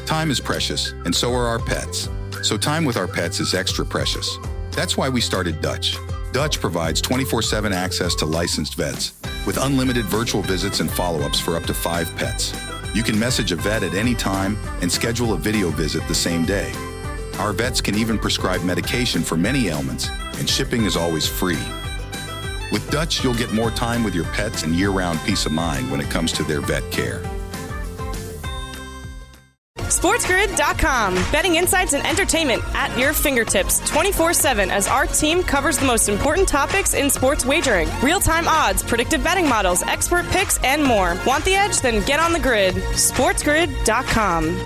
Time is precious, and so are our pets. So time with our pets is extra precious. That's why we started Dutch. Dutch provides 24/7 access to licensed vets with unlimited virtual visits and follow-ups for up to 5 pets. You can message a vet at any time and schedule a video visit the same day. Our vets can even prescribe medication for many ailments, and shipping is always free. With Dutch, you'll get more time with your pets and year-round peace of mind when it comes to their vet care. SportsGrid.com. Betting insights and entertainment at your fingertips 24/7 as our team covers the most important topics in sports wagering. Real-time odds, predictive betting models, expert picks, and more. Want the edge? Then get on the grid. SportsGrid.com.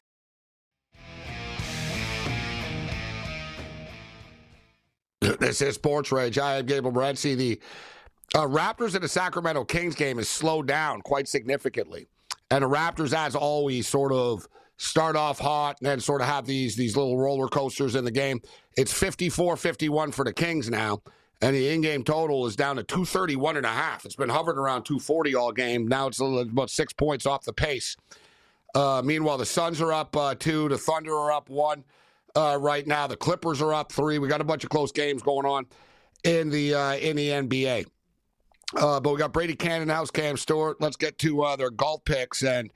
This is Sports Rage. I am Gabriel Morency. The Raptors and the Sacramento Kings game has slowed down quite significantly. And the Raptors, as always, sort of start off hot and then sort of have these little roller coasters in the game. It's 54-51 for the Kings now, and the in-game total is down to 231.5. It's been hovering around 240 all game. Now it's about 6 points off the pace. Meanwhile, the Suns are up 2. The Thunder are up 1 right now. The Clippers are up 3. We got a bunch of close games going on in the NBA. But we got Brady Cannon House, Cam Stewart. Let's get to their golf picks. And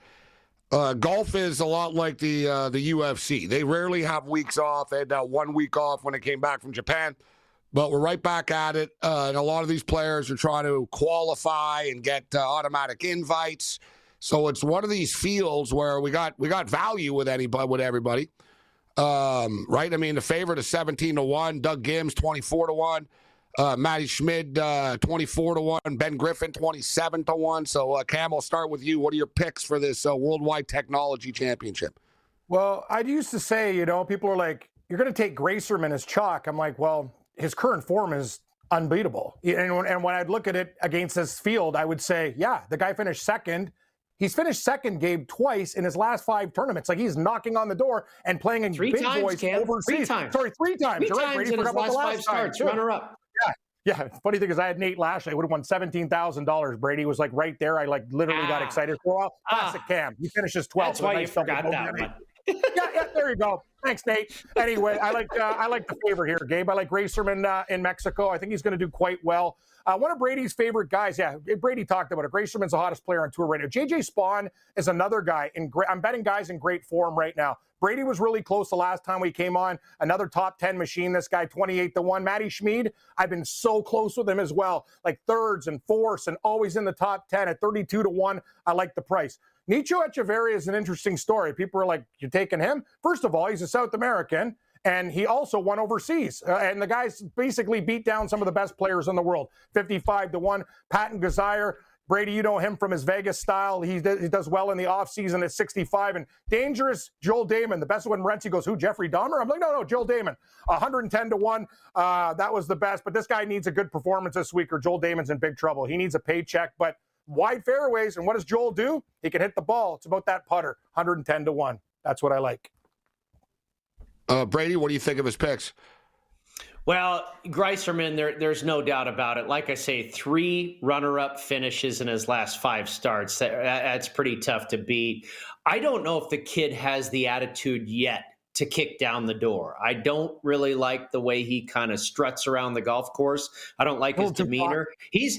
golf is a lot like the UFC. They rarely have weeks off. They had that 1 week off when they came back from Japan. But we're right back at it. And a lot of these players are trying to qualify and get automatic invites. So it's one of these fields where we got value with everybody. Right? I mean, the favorite is 17-1. Doug Gims, 24-1. Matty Schmid, 24-1. Ben Griffin, 27-1. So, Cam, I'll start with you. What are your picks for this Worldwide Technology Championship? Well, I used to say, people are like, you're going to take Gracerman as chalk. I'm like, well, his current form is unbeatable. And when I'd look at it against this field, I would say, yeah, the guy finished second. He's finished second, Gabe, twice in his last 5 tournaments. Like, he's knocking on the door and playing in big boys overseas. 3 times. Sorry, 3 times. 3 times in his last 5 starts, runner-up. Yeah. Funny thing is, I had Nate Lashley. I would have won $17,000. Brady was like right there. I literally got excited for a while. Classic Cam. He finishes 12th. That's why you forgot that one. yeah, there you go. Thanks, Nate. Anyway, I like the favorite here, Gabe. I like Gracerman in Mexico. I think he's going to do quite well. One of Brady's favorite guys, Brady talked about it. Gracerman's the hottest player on tour right now. JJ Spawn is another guy. I'm betting guys in great form right now. Brady was really close the last time we came on. Another top 10 machine, this guy, 28-1. Matty Schmid, I've been so close with him as well. Like thirds and fourths and always in the top 10 at 32-1. I like the price. Nicho Echeverria is an interesting story. People are like, you're taking him? First of all, he's a South American. And he also won overseas. And the guys basically beat down some of the best players in the world. 55-1. Patton Gazire. Brady, you know him from his Vegas style. He does well in the offseason at 65. And dangerous Joel Damon. The best when Renzi goes, who, Jeffrey Dahmer? I'm like, no, Joel Damon. 110-1. That was the best. But this guy needs a good performance this week or Joel Damon's in big trouble. He needs a paycheck. But wide fairways. And what does Joel do? He can hit the ball. It's about that putter. 110-1. That's what I like. Brady, what do you think of his picks? Well, Greiserman, there's no doubt about it. Like I say, 3 runner-up finishes in his last 5 starts. That's pretty tough to beat. I don't know if the kid has the attitude yet to kick down the door. I don't really like the way he kind of struts around the golf course. I don't like his demeanor. He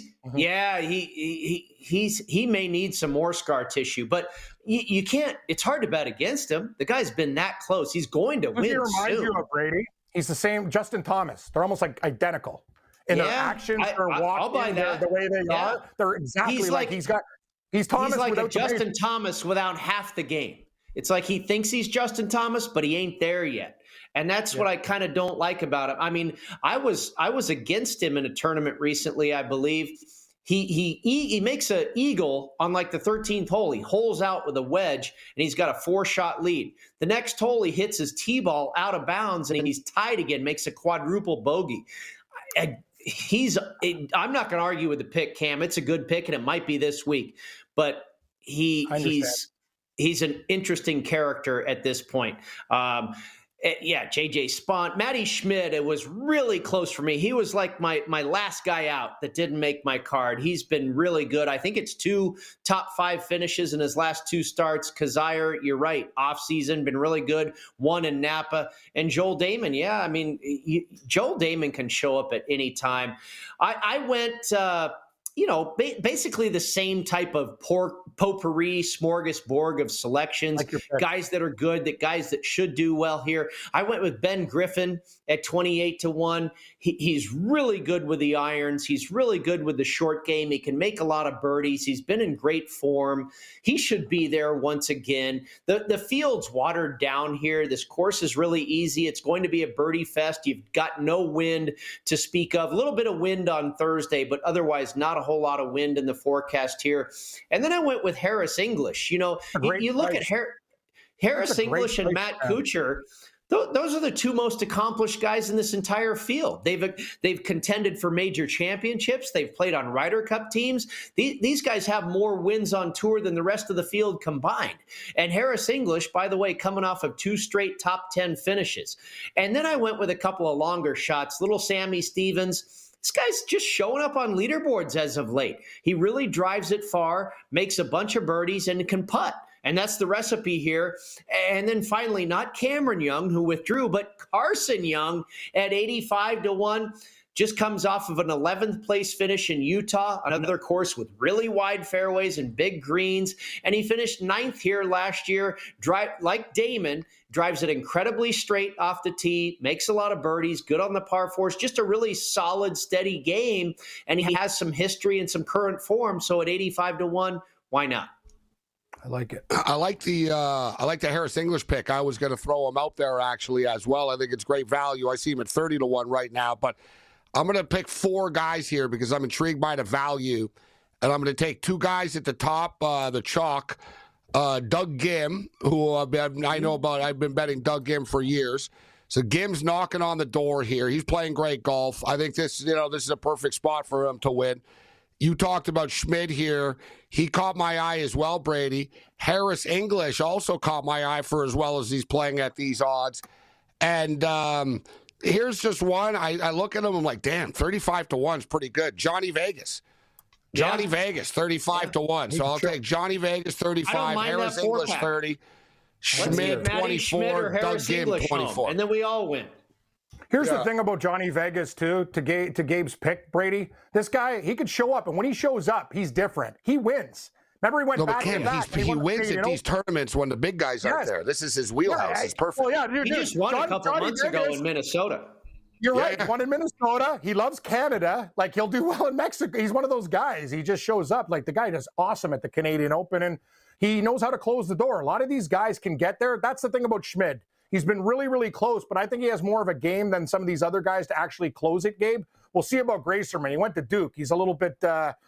may need some more scar tissue, but you can't. It's hard to bet against him. The guy's been that close. He's going to win. He reminds you of Brady. He's the same. Justin Thomas. They're almost like identical in their actions, their walking, the way they are. They're exactly like he's Thomas. He's like a Justin Thomas without half the game. It's like he thinks he's Justin Thomas, but he ain't there yet. And that's what I kind of don't like about him. I mean, I was against him in a tournament recently, I believe. He makes an eagle on like the 13th hole. He holes out with a wedge, and he's got a 4-shot lead. The next hole, he hits his tee ball out of bounds, and he's tied again, makes a quadruple bogey. I'm not going to argue with the pick, Cam. It's a good pick, and it might be this week. But he's an interesting character at this point. J.J. Spont. Matty Schmidt, it was really close for me. He was like my last guy out that didn't make my card. He's been really good. I think it's 2 top 5 finishes in his last 2 starts. Kazire, you're right, offseason, been really good. 1 in Napa. And Joel Damon, Joel Damon can show up at any time. I went... basically the same type of potpourri smorgasbord of selections, guys that are good, guys that should do well here. I went with Ben Griffin at 28-1. He's really good with the irons. He's really good with the short game. He can make a lot of birdies. He's been in great form. He should be there once again. The field's watered down here. This course is really easy. It's going to be a birdie fest. You've got no wind to speak of. A little bit of wind on Thursday, but otherwise not a whole lot of wind in the forecast here. And then I went with Harris English. You look at Harris English and Matt Kuchar. Those are the 2 most accomplished guys in this entire field. They've contended for major championships. They've played on Ryder Cup teams. These guys have more wins on tour than the rest of the field combined. And Harris English, by the way, coming off of 2 straight top 10 finishes. And then I went with a couple of longer shots. Little Sammy Stevens. This guy's just showing up on leaderboards as of late. He really drives it far, makes a bunch of birdies, and can putt. And that's the recipe here. And then finally, not Cameron Young, who withdrew, but Carson Young at 85-1. Just comes off of an 11th place finish in Utah, another course with really wide fairways and big greens. And he finished 9th here last year. Like Damon, drives it incredibly straight off the tee, makes a lot of birdies, good on the par 4s, just a really solid, steady game. And he has some history and some current form. So at 85-1, why not? I like it. I like the Harris English pick. I was going to throw him out there actually as well. I think it's great value. I see him at 30-1 right now, but I'm going to pick 4 guys here because I'm intrigued by the value, and I'm going to take 2 guys at the top, the chalk. Doug Ghim, who I know about. I've been betting Doug Ghim for years. So Ghim's knocking on the door here. He's playing great golf. I think this is a perfect spot for him to win. You talked about Schmidt here. He caught my eye as well, Brady. Harris English also caught my eye for as well as he's playing at these odds. And here's just one. I look at him, I'm like, damn, 35-1 is pretty good. Johnny Vegas. Vegas, 35-1. So I'll take Johnny Vegas, 35, Harris English, 30, Schmidt, 24, Doug Ghim, 24. And then we all win. Here's the thing about Johnny Vegas, too, to Gabe's pick, Brady. This guy, he could show up, and when he shows up, he's different. He wins. Remember, he went back to back. He wins at these tournaments when the big guys aren't there. This is his wheelhouse. It's perfect. Well, he just won a couple months ago in Minnesota. You're right. He won in Minnesota. He loves Canada. Like, he'll do well in Mexico. He's one of those guys. He just shows up. Like, the guy does awesome at the Canadian Open, and he knows how to close the door. A lot of these guys can get there. That's the thing about Schmidt. He's been really, really close, but I think he has more of a game than some of these other guys to actually close it, Gabe. We'll see about Grayserman. He went to Duke. He's a little bit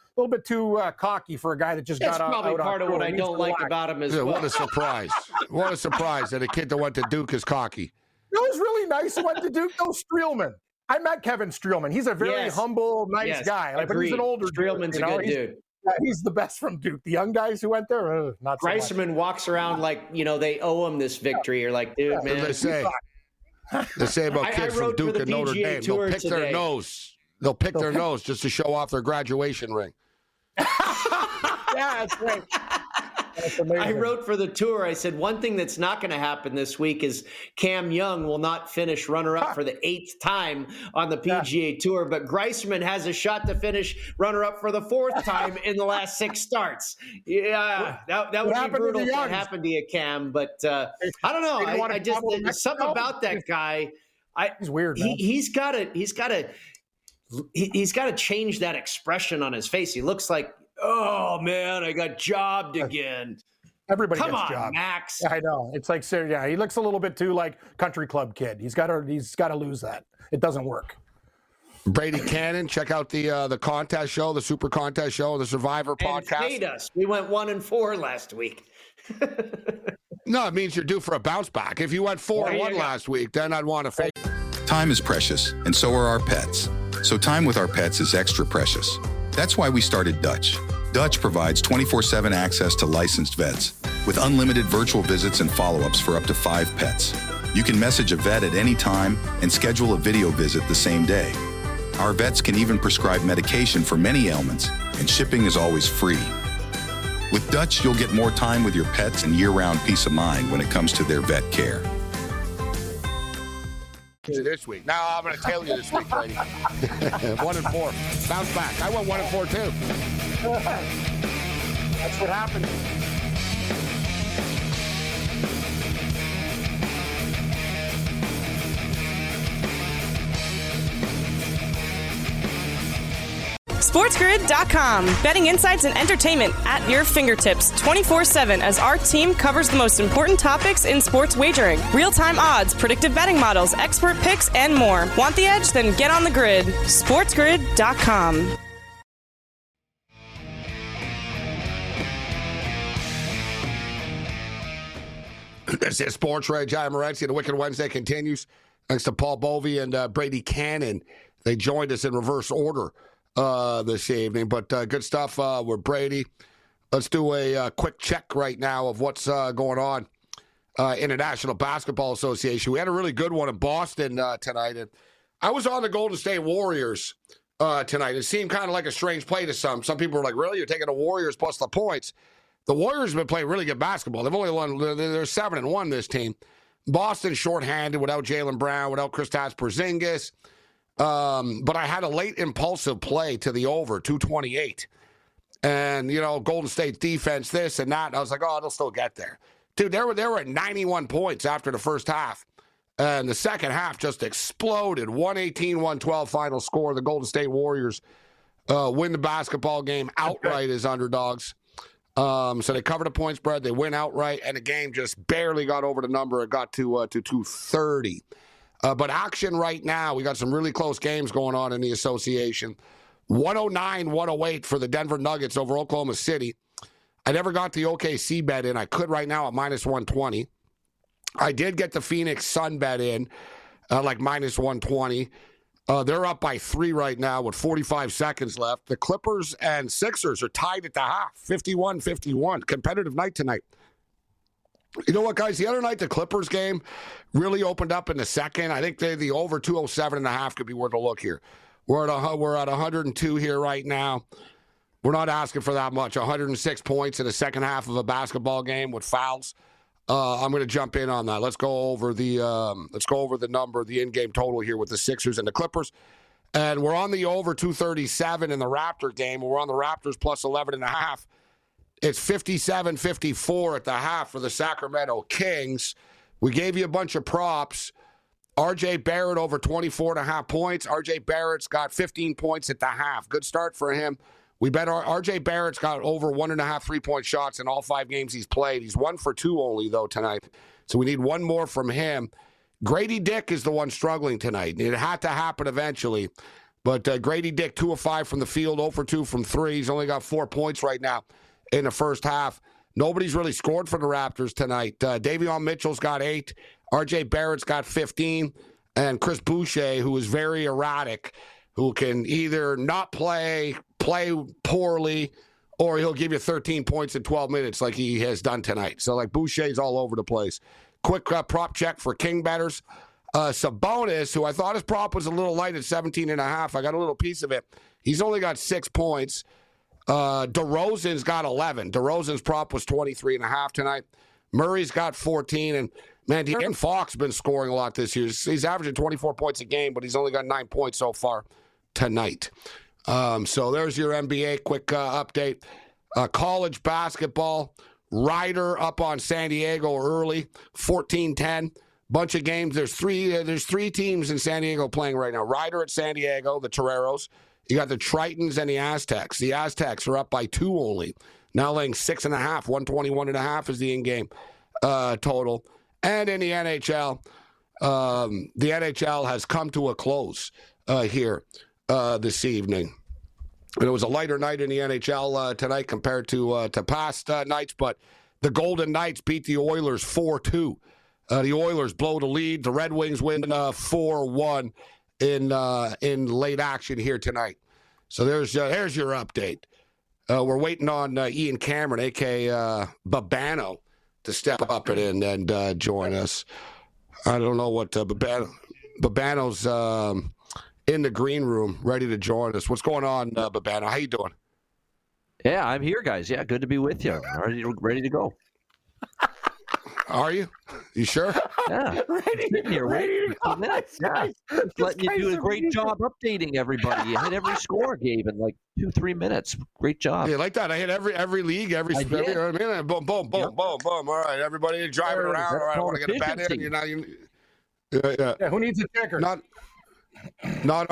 too cocky for a guy that just got out. That's probably part of what I don't like about him as well. What a surprise. What a surprise that a kid that went to Duke is cocky. It was really nice he went to Duke, though. Streelman. I met Kevin Streelman. He's a very humble, nice guy. But he's an older Streelman's dude. A good dude. He's the best from Duke. The young guys who went there, not so Grayserman walks around like, they owe him this victory. You're like, dude, man. They say about kids from Duke and Notre Dame. They'll pick their nose. They'll pick their nose just to show off their graduation ring. That's right. I wrote for the tour. I said, one thing that's not going to happen this week is Cam Young will not finish runner-up for the 8th time on the PGA Tour, but Grayserman has a shot to finish runner-up for the 4th time in the last 6 starts. Yeah, that would be brutal if that happened to you, Cam, but I don't know. I just there's something about that guy. He's weird, man. He's got to change that expression on his face. He looks like, oh, man, I got jobbed again. Everybody Come gets on, jobbed. Max. I know. It's like, he looks a little bit too like country club kid. He's got to lose that. It doesn't work. Brady Cannon, check out the contest show, the Super Contest Show, the Survivor podcast. Paid us. We went 1-4 last week. No, it means you're due for a bounce back. If you went 4-1 last week, then I'd want to fake. Time is precious, and so are our pets. So time with our pets is extra precious. That's why we started Dutch. Dutch provides 24/7 access to licensed vets with unlimited virtual visits and follow-ups for up to 5 pets. You can message a vet at any time and schedule a video visit the same day. Our vets can even prescribe medication for many ailments, and shipping is always free. With Dutch, you'll get more time with your pets and year-round peace of mind when it comes to their vet care. This week. Now I'm going to tell you this week, Brady. 1-4. Bounce back. I went 1-4 too. That's what happened. SportsGrid.com. Betting insights and entertainment at your fingertips 24/7 as our team covers the most important topics in sports wagering. Real-time odds, predictive betting models, expert picks, and more. Want the edge? Then get on the grid. SportsGrid.com. This is Sports Rage. I'm Morency. The Wicked Wednesday continues. Thanks to Paul Bovey and Brady Cannon. They joined us in reverse order this evening, but good stuff with Brady. Let's do a quick check right now of what's going on in the National Basketball Association. We had a really good one in Boston tonight, and I was on the Golden State Warriors tonight. It seemed kind of like a strange play to some. Some people were like, really? You're taking the Warriors plus the points? The Warriors have been playing really good basketball. They've only won, they're 7-1 this team. Boston shorthanded without Jaylen Brown, without Kristaps Porzingis. But I had a late impulsive play to the over, 228. And, you know, Golden State's defense, this and that. And I was like, oh, they'll still get there. Dude, they were at 91 points after the first half. And the second half just exploded. 118-112 final score. The Golden State Warriors win the basketball game outright as underdogs. So they covered the point spread. They win outright. And the game just barely got over the number. It got to 230. But action right now, we got some really close games going on in the association. 109-108 for the Denver Nuggets over Oklahoma City. I never got the OKC bet in. I could right now at -120. I did get the Phoenix Sun bet in, like -120. They're up by 3 right now with 45 seconds left. The Clippers and Sixers are tied at the half, 51-51. Competitive night tonight. You know what, guys? The other night, the Clippers game really opened up in the second. I think the over 207.5 could be worth a look here. We're at 102 here right now. We're not asking for that much. 106 points in the second half of a basketball game with fouls. I'm going to jump in on that. Let's go over the number, the in-game total here with the Sixers and the Clippers. And we're on the over 237 in the Raptor game. We're on the Raptors plus 11.5. It's 57-54 at the half for the Sacramento Kings. We gave you a bunch of props. R.J. Barrett over 24.5 points. R.J. Barrett's got 15 points at the half. Good start for him. We bet R.J. Barrett's got over 1.5 3-point shots in all 5 games he's played. He's 1 for 2 only, though, tonight. So we need one more from him. Grady Dick is the one struggling tonight. It had to happen eventually. But Grady Dick, 2 of 5 from the field, 0 for 2 from 3. He's only got 4 points right now in the first half. Nobody's really scored for the Raptors tonight. Davion Mitchell's got 8. R.J. Barrett's got 15. And Chris Boucher, who is very erratic, who can either not play poorly, or he'll give you 13 points in 12 minutes like he has done tonight. So, like, Boucher's all over the place. Quick prop check for King bettors. Sabonis, who I thought his prop was a little light at 17.5. I got a little piece of it. He's only got 6 points. DeRozan's got 11. DeRozan's prop was 23.5 tonight. Murray's got 14. And, man, De'Aaron Fox has been scoring a lot this year. He's averaging 24 points a game, but he's only got 9 points so far tonight. So there's your NBA quick update. College basketball, Ryder up on San Diego early, 14-10. Bunch of games. There's three teams in San Diego playing right now. Ryder at San Diego, the Toreros. You got the Tritons and the Aztecs. The Aztecs are up by 2 only. Now laying 6.5. 121.5 is the in-game total. And in the NHL, the NHL has come to a close here this evening. And it was a lighter night in the NHL tonight compared to past nights, but the Golden Knights beat the Oilers 4-2. The Oilers blow the lead. The Red Wings win 4-1 in late action here tonight. So there's your update. We're waiting on Ian Cameron, a.k.a. Babano, to step up and join us. I don't know what Babano's in the green room, ready to join us. What's going on, Babano? How you doing? Yeah, I'm here, guys. Yeah, good to be with you. Ready to go. Are you? You sure? Yeah. Sitting here waiting for 2 minutes. Yeah. Just letting you do a great job updating everybody. You hit every score, Gabe, in like 2-3 minutes. Great job. Yeah, like that. I hit every league, every minute. Boom, boom, boom, boom, boom. All right, everybody driving around. All right, I want to get a bet in. Yeah, who needs a checker? Not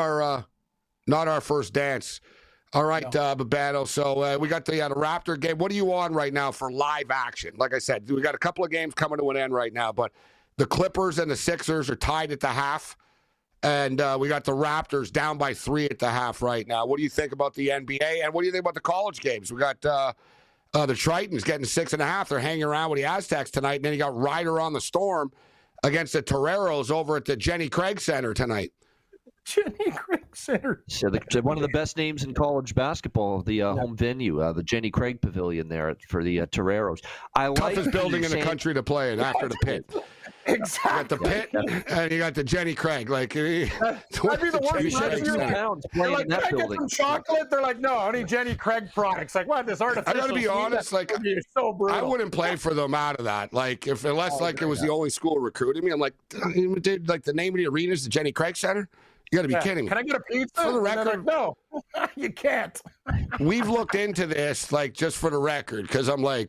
our first dance. All right, Babano. So we got the Raptor game. What are you on right now for live action? Like I said, we got a couple of games coming to an end right now, but the Clippers and the Sixers are tied at the half, and we got the Raptors down by 3 at the half right now. What do you think about the NBA, and what do you think about the college games? We got the Tritons getting 6.5. They're hanging around with the Aztecs tonight, and then you got Ryder on the Storm against the Toreros over at the Jenny Craig Center tonight. Jenny Craig Center. So one of the best names in college basketball, the home venue, the Jenny Craig Pavilion there for the Toreros. Toughest building in the country to play in after the Pit. Exactly. You got the Pit, and you got the Jenny Craig. Like, that'd be the worst. Pounds They're playing like, in that can I building. get some chocolate? They're like, no, only Jenny Craig products. Like, what? This artificial. I got to be honest. Like, so brutal. I wouldn't play for them out of that. Like, unless it was the only school recruiting me. I'm like, dude, like the name of the arena is the Jenny Craig Center. You got to be kidding me. Can I get a pizza? For the record, no, you can't. We've looked into this, like, just for the record, because I'm like,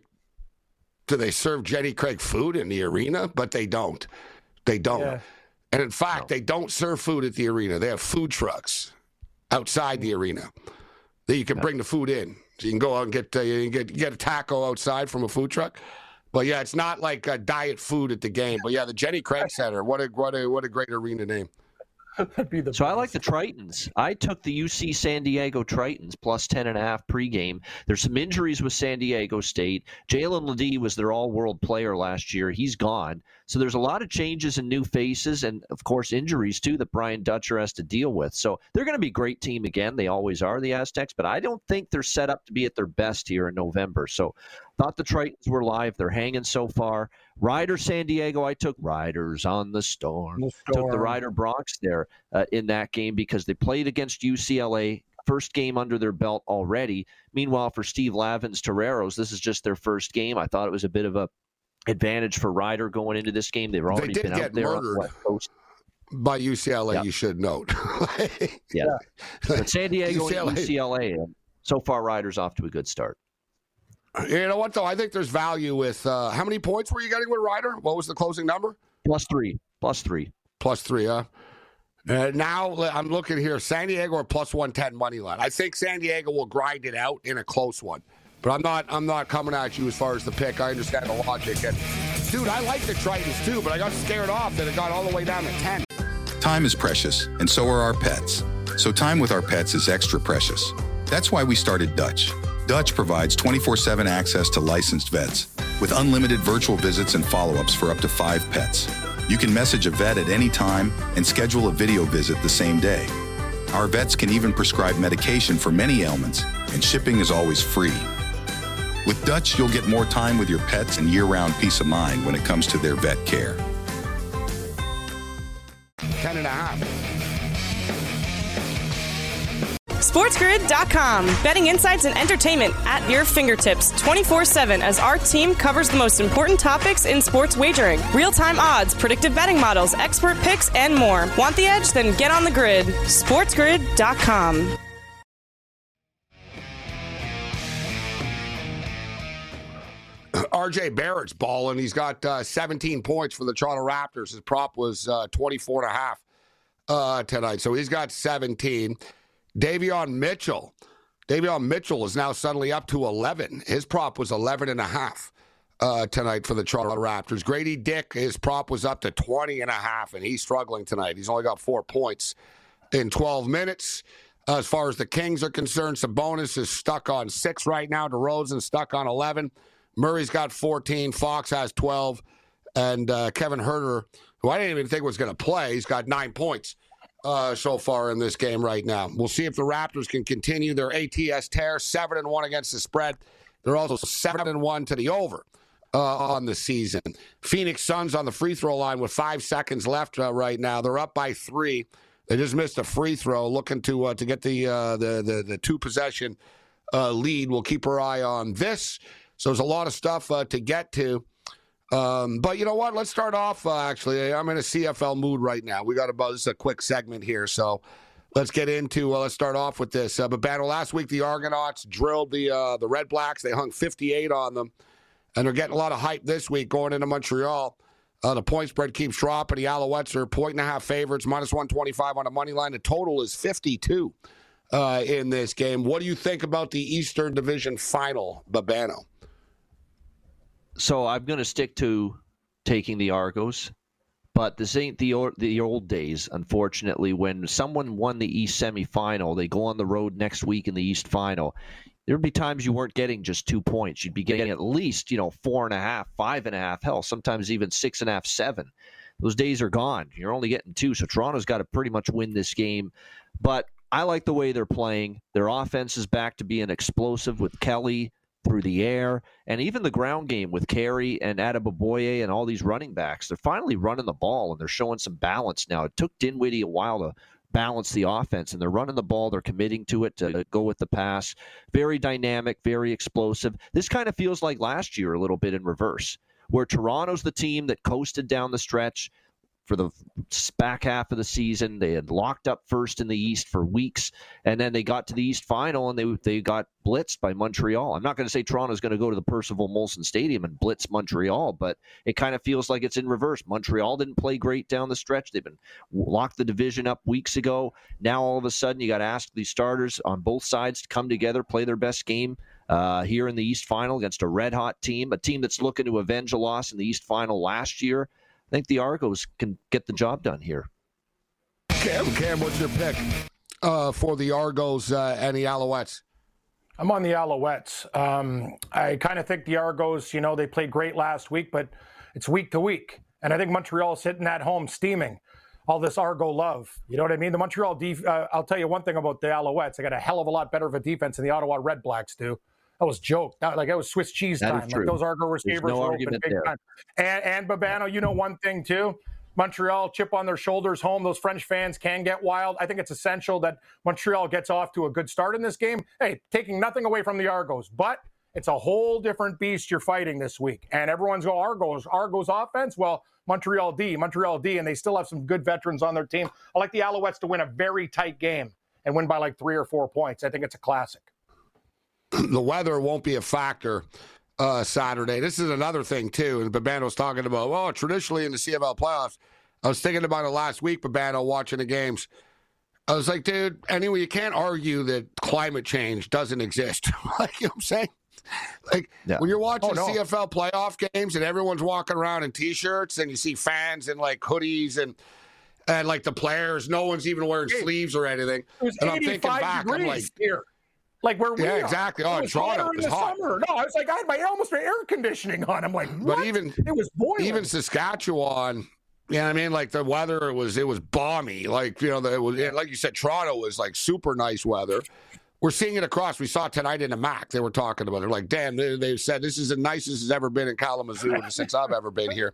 do they serve Jenny Craig food in the arena? But they don't. They don't. Yeah. And in fact, they don't serve food at the arena. They have food trucks outside the arena that you can bring the food in. So you can go out and get a taco outside from a food truck. But yeah, it's not like diet food at the game. But yeah, the Jenny Craig Center. What a great arena name. So I like the Tritons. I took the UC San Diego Tritons plus 10.5 pregame. There's some injuries with San Diego State. Jalen Ledee was their all-world player last year. He's gone. So there's a lot of changes and new faces and, of course, injuries, too, that Brian Dutcher has to deal with. So they're going to be a great team again. They always are, the Aztecs. But I don't think they're set up to be at their best here in November. So thought the Tritons were live. They're hanging so far. Ryder San Diego, I took Riders on the Storm. Took the Ryder Bronx there in that game because they played against UCLA. First game under their belt already. Meanwhile, for Steve Lavin's Toreros, this is just their first game. I thought it was a bit of a advantage for Ryder going into this game. They've already been out there on the West Coast. By UCLA, you should note. Yeah. But San Diego and UCLA, and so far Ryder's off to a good start. You know what, though? I think there's value with how many points were you getting with Ryder? What was the closing number? +3. +3, huh? Now I'm looking here. San Diego or +110 money line. I think San Diego will grind it out in a close one. But I'm not coming at you as far as the pick. I understand the logic. And, dude, I like the Tritons, too, but I got scared off that it got all the way down to 10. Time is precious, and so are our pets. So time with our pets is extra precious. That's why we started Dutch. Dutch provides 24/7 access to licensed vets with unlimited virtual visits and follow-ups for up to 5 pets. You can message a vet at any time and schedule a video visit the same day. Our vets can even prescribe medication for many ailments, and shipping is always free. With Dutch, you'll get more time with your pets and year-round peace of mind when it comes to their vet care. 10.5. SportsGrid.com. Betting insights and entertainment at your fingertips 24/7 as our team covers the most important topics in sports wagering. Real-time odds, predictive betting models, expert picks, and more. Want the edge? Then get on the grid. SportsGrid.com. RJ Barrett's balling. He's got 17 points for the Toronto Raptors. His prop was 24.5 tonight, so he's got 17. Davion Mitchell is now suddenly up to 11. His prop was 11.5 tonight for the Toronto Raptors. Grady Dick, his prop was up to 20.5, and he's struggling tonight. He's only got 4 points in 12 minutes. As far as the Kings are concerned, Sabonis is stuck on 6 right now. DeRozan's stuck on 11. Murray's got 14. Fox has 12. And Kevin Huerter, who I didn't even think was going to play, he's got 9 points so far in this game right now. We'll see if the Raptors can continue their ATS tear, 7-1 against the spread. They're also 7-1 to the over on the season. Phoenix Suns on the free throw line with 5 seconds left right now. They're up by 3. They just missed a free throw, looking to get the 2-possession lead. We'll keep our eye on this. So there's a lot of stuff to get to. But you know what? Let's start off, actually. I'm in a CFL mood right now. We got about, this is a quick segment here, so let's get into, let's start off with this. But battle last week, the Argonauts drilled the Red Blacks. They hung 58 on them, and they're getting a lot of hype this week going into Montreal. The point spread keeps dropping. The Alouettes are 1.5 favorites, minus 125 on the money line. The total is 52 in this game. What do you think about the Eastern Division final, Babano? So I'm going to stick to taking the Argos, but this ain't the old days, unfortunately. When someone won the East semifinal, they go on the road next week in the East final. There'd be times you weren't getting just 2 points. You'd be getting at least, 4.5, 5.5, hell, sometimes even 6.5, 7. Those days are gone. You're only getting 2, so Toronto's got to pretty much win this game. But I like the way they're playing. Their offense is back to being explosive with Kelly through the air, and even the ground game with Carey and Adeboboye and all these running backs. They're finally running the ball, and they're showing some balance now. It took Dinwiddie a while to balance the offense, and they're running the ball. They're committing to it, to go with the pass. Very dynamic, very explosive. This kind of feels like last year a little bit in reverse, where Toronto's the team that coasted down the stretch for the back half of the season. They had locked up first in the East for weeks, and then they got to the East final, and they got blitzed by Montreal. I'm not going to say Toronto's going to go to the Percival Molson Stadium and blitz Montreal, but it kind of feels like it's in reverse. Montreal didn't play great down the stretch. They've been locked the division up weeks ago. Now all of a sudden you got to ask these starters on both sides to come together, play their best game here in the East final against a red-hot team, a team that's looking to avenge a loss in the East final last year. I think the Argos can get the job done here. Cam, what's your pick for the Argos and the Alouettes? I'm on the Alouettes. I kind of think the Argos, they played great last week, but it's week to week. And I think Montreal's sitting at home steaming all this Argo love. You know what I mean? The Montreal I'll tell you one thing about the Alouettes. They got a hell of a lot better of a defense than the Ottawa Red Blacks do. That was joke. That was Swiss cheese time. Like those Argo receivers were open big time. And Babano, one thing too. Montreal, chip on their shoulders home. Those French fans can get wild. I think it's essential that Montreal gets off to a good start in this game. Hey, taking nothing away from the Argos, but it's a whole different beast you're fighting this week. And everyone's going, Argos offense? Well, Montreal D, and they still have some good veterans on their team. I like the Alouettes to win a very tight game and win by like 3 or 4 points. I think it's a classic. The weather won't be a factor Saturday. This is another thing, too. And Babano's talking about, traditionally in the CFL playoffs, I was thinking about it last week, Babano, watching the games. I was like, dude, anyway, you can't argue that climate change doesn't exist. Like, you know what I'm saying? Like, when you're watching CFL playoff games and everyone's walking around in T-shirts and you see fans in, like, hoodies and like, the players, no one's even wearing sleeves or anything. It was and 85 I'm thinking back, I'm like, here. Like where we are. Exactly. Oh, Toronto was hot. Summer. No, I was like, I had almost my air conditioning on. I'm like, what? But it was boiling. Even Saskatchewan, you know what I mean? Like the weather, it was balmy. Like, it was, like you said, Toronto was like super nice weather. We're seeing it across. We saw tonight in the MAC. They were talking about it. Like, damn, they said this is the nicest it's ever been in Kalamazoo since I've ever been here.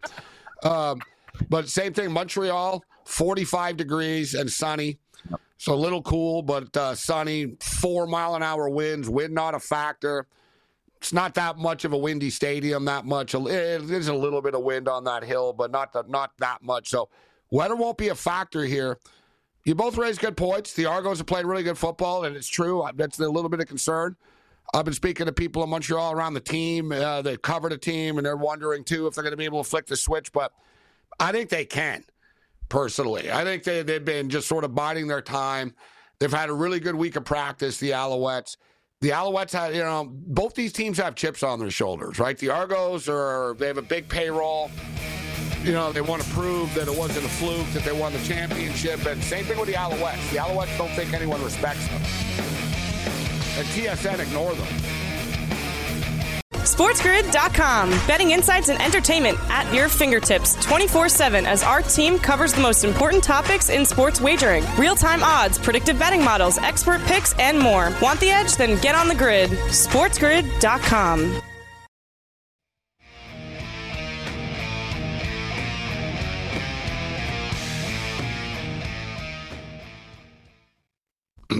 But same thing, Montreal, 45 degrees and sunny. So a little cool, but sunny, 4-mile-an-hour winds, wind not a factor. It's not that much of a windy stadium, that much. There's a little bit of wind on that hill, but not that much. So weather won't be a factor here. You both raised good points. The Argos have played really good football, and it's true. That's a little bit of concern. I've been speaking to people in Montreal around the team that cover the team, and they're wondering, too, if they're going to be able to flick the switch. But I think they can. Personally, I think they've been just sort of biding their time. They've had a really good week of practice, the Alouettes. The Alouettes have, both these teams have chips on their shoulders, right? The Argos they have a big payroll. They want to prove that it wasn't a fluke, that they won the championship. And same thing with the Alouettes. The Alouettes don't think anyone respects them. And TSN ignore them. SportsGrid.com. Betting insights and entertainment at your fingertips 24/7 as our team covers the most important topics in sports wagering. Real-time odds, predictive betting models, expert picks, and more. Want the edge? Then get on the grid. SportsGrid.com.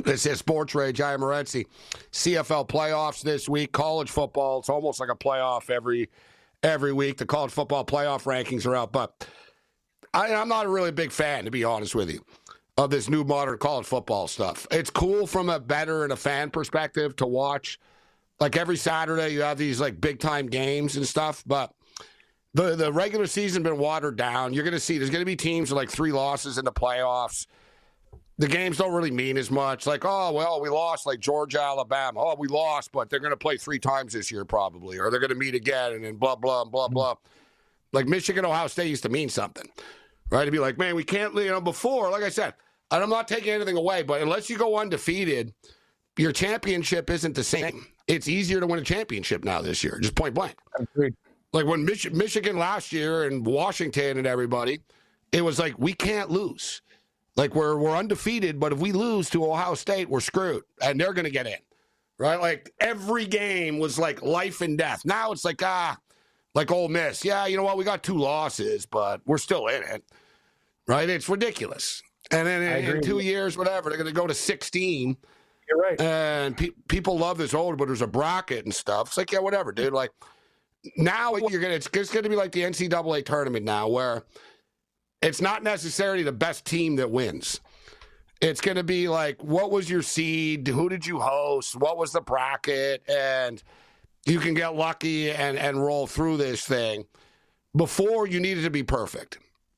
This is Sports Rage. I am Morency. CFL playoffs this week. College football. It's almost like a playoff every week. The college football playoff rankings are out. But I'm not a really big fan, to be honest with you, of this new modern college football stuff. It's cool from a bettor and a fan perspective to watch. Like every Saturday, you have these like big-time games and stuff. But the regular season been watered down. You're going to see there's going to be teams with like 3 losses in the playoffs. The games don't really mean as much. Like, oh, well, we lost like Georgia, Alabama. Oh, we lost, but they're going to play 3 times this year probably, or they're going to meet again, and then blah, blah, blah, blah. Like Michigan, Ohio State used to mean something, right? To be like, man, we can't, before, like I said, and I'm not taking anything away, but unless you go undefeated, your championship isn't the same. It's easier to win a championship now this year, just point blank. Agreed. Like when Michigan last year and Washington and everybody, it was like, we can't lose. Like we're undefeated, but if we lose to Ohio State, we're screwed, and they're going to get in, right? Like every game was like life and death. Now it's like like Ole Miss. Yeah, you know what? We got 2 losses, but we're still in it, right? It's ridiculous. And then in 2 years, whatever, they're going to go to 16. You're right. And people love this old, but there's a bracket and stuff. It's like, yeah, whatever, dude. Like now it's going to be like the NCAA tournament now, where it's not necessarily the best team that wins. It's going to be like, what was your seed? Who did you host? What was the bracket? And you can get lucky and roll through this thing. Before, you needed to be perfect.